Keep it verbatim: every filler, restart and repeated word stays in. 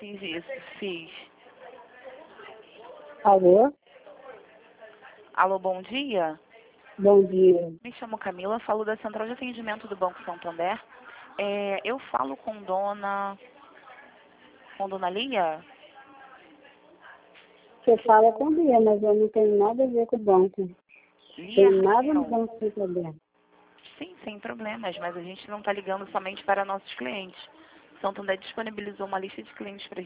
fiz isso, fiz. Alô? Alô, bom dia? Bom dia. Me chamo Camila, falo da Central de Atendimento do Banco Santander. É, eu falo com dona... com dona Lia? Você fala com Lia, mas eu não tenho nada a ver com o banco. Lia Tem nada no Raquel. Banco Santander. Sim, sem problemas, mas a gente não está ligando somente para nossos clientes. Santander disponibilizou uma lista de clientes para